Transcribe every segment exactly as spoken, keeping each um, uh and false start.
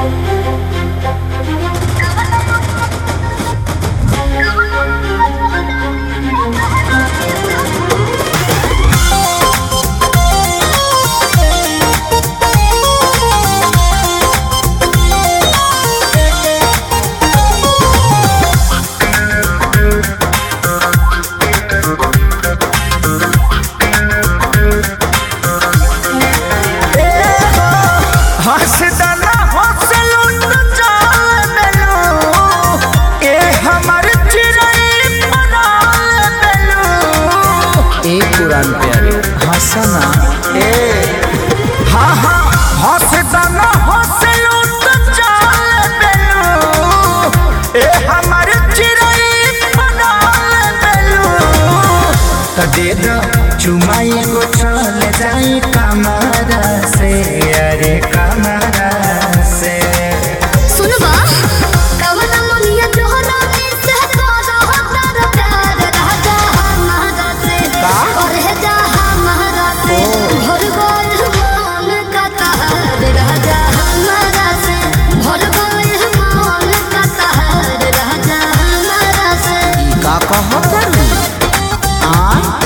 पुरान प्यारे हंसना ए हाँ हाँ हंसना हंसलू तो चाल बेलू ए हमार चिड़ै बनाल बेलू तो दे दो चुमाई को चल जाई कमरा से अरे कमरा से सुनबा कवना मनिया तोहरा से तोरा हतार प्यार राजा हमारा से और है जा हमारा से भर गइल मन का तार राजा हमारा से भर गइल मन का तार राजा हमारा से का कहत आ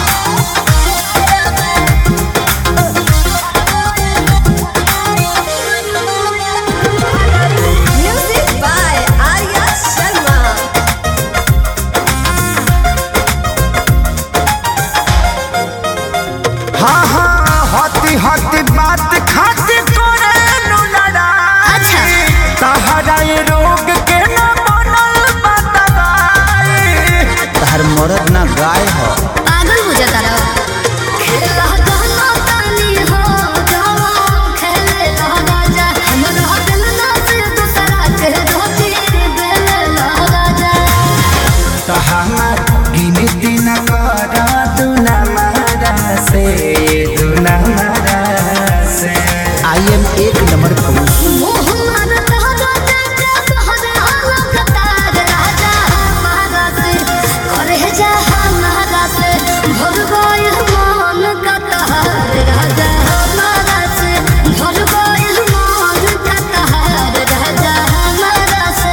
म्यूजिक बाय आर्या शर्मा हाँ हाँ हती हती बात खाती करे नु लड़ाई अच्छा तहरा ये रोग के न बनल बतवाई तहर मरद ना गाय हो पागल हो जाता रहो खेला गाना तानी हो जाओ खेले ला राजा हमरा दिल ना से दूसरा के धोती बेले ला राजा तो हमार गिनती न करा तू न मारा से तू न मारा से आई एम एक नंबर पुरुष मोह मन तहरा देखे तोहरे हालत तार राजा हमारा से करे जा हमारा से भर गइल मन का तार राजा हमारा से भर गइल मन का तार राजा हमारा से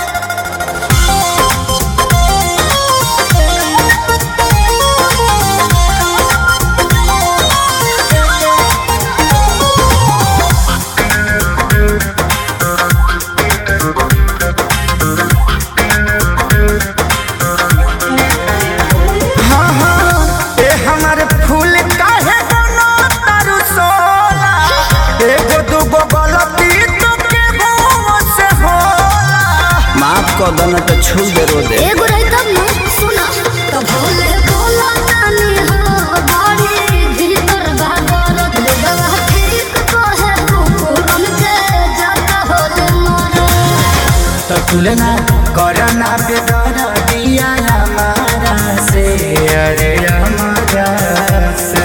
हाँ हाँ ए हमारे फूल काहे बनो तारू सोला एगो दूगो गलती तो के गो से होला माफ कर दो ना तो छू दे रो दे एगो रही तब न सुना तो भोले बोला तानी हो बाड़ी भीतर भागरत देवा ठीक कहे कुकुरन के जाता हो जे मोर तो तुलना करना पे दर दिया हमारा से अरे हमारा से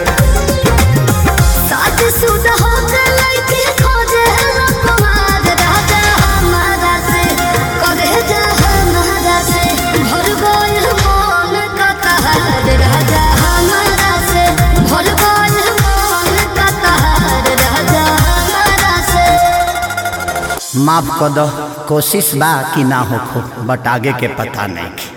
साथ सुध हो के लइके खोजे कुमार राजा हमारा से करे जा हमारा से भर गइल मन का तार राजा हमारा से भर गइल मन का तार राजा हमारा से माफ कर दो कोशिश बा कि ना हो बट आगे के पता नहीं।